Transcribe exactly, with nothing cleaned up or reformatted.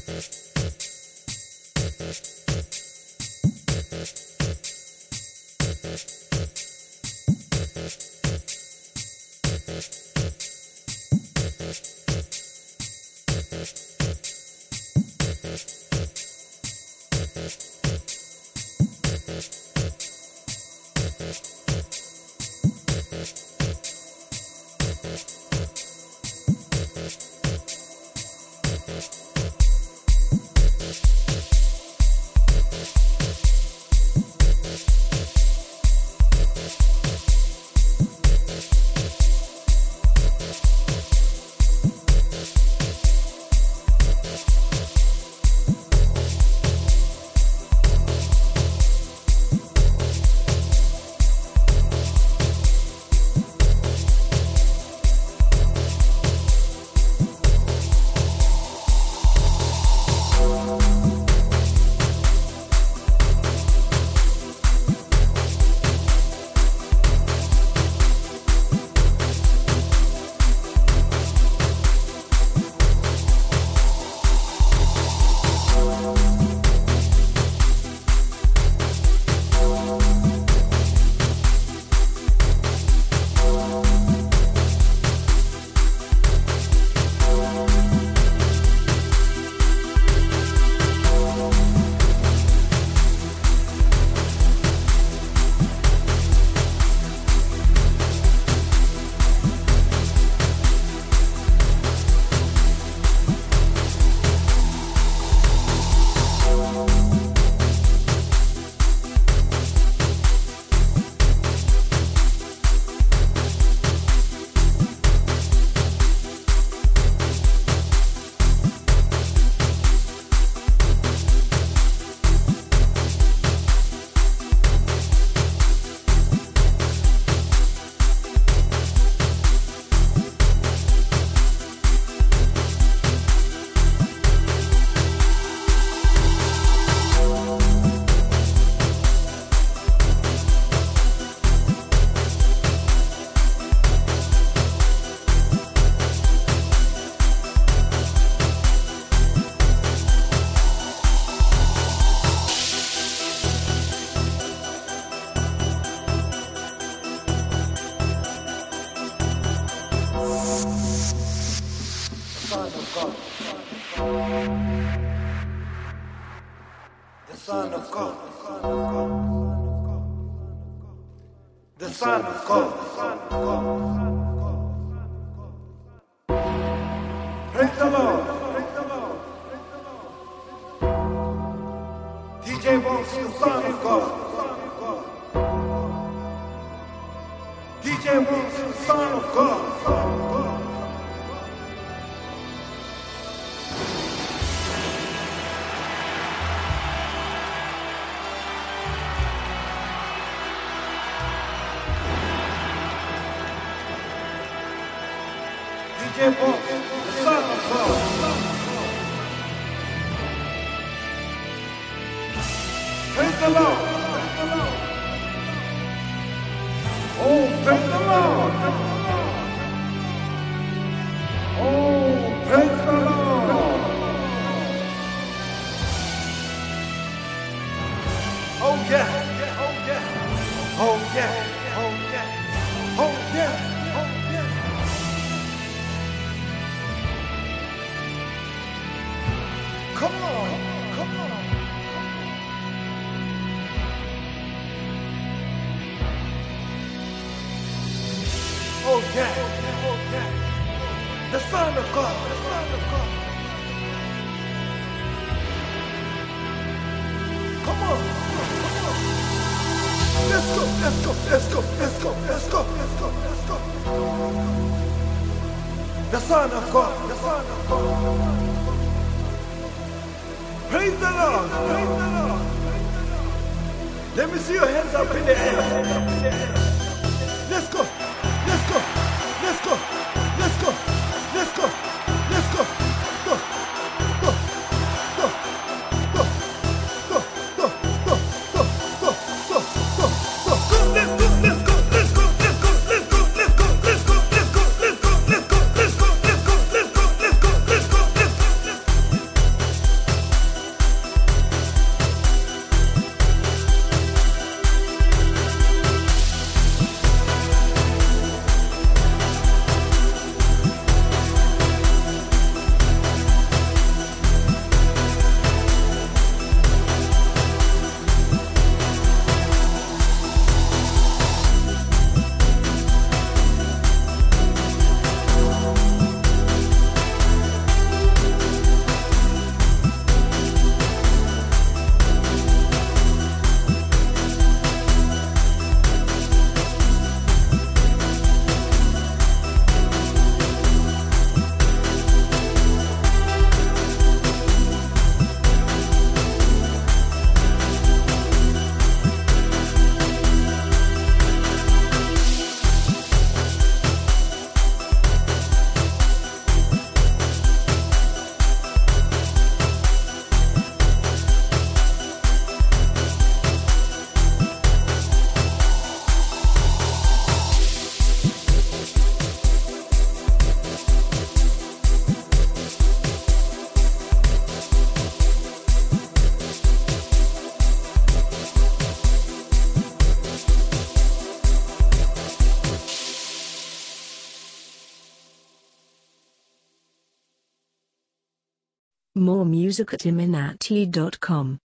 Son of God, the Son of God, praise the Lord, D J Wong's the Son of God, D J Wong's the Son of God. D J Wong, the Son of God. Praise the Lord. Oh, praise the Lord. Oh, praise the Lord. Oh yeah, oh yeah, oh yeah, oh yeah, oh yeah, oh yeah. Come on, come on. Oh yeah, oh yeah. The Son of God, the Son of God. Come on, come on. Let's go, let's go, let's go, let's go, let's go, let's go, let's go. The Son of God, the Son of God. Praise the Lord, praise the Lord. Let me see your hands up in the air. Let's go, let's go, let's go, let's go, let's go, let's go, go, go, go, go, go, go, go, go, go, go, go, go, go, let's go, let's go, let's go, let's go, let's go, let's go, let's go, let's go, let's go, let's go, let's go, let's go, let's go, let's go, let's go, let's go. More music at iminati dot com.